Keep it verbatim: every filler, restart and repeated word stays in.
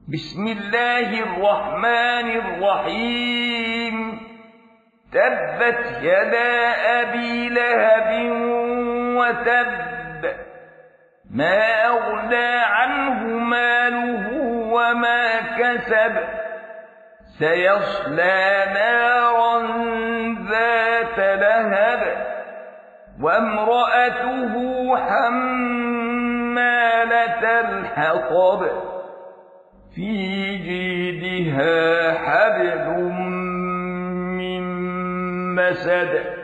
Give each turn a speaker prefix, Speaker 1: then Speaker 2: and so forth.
Speaker 1: بسم الله الرحمن الرحيم تبت يدا أبي لهب وتب ما أغنى عنه ماله وما كسب سيصلى نارا ذات لهب وامرأته حمالة الحطب في جيدها حبل من مسد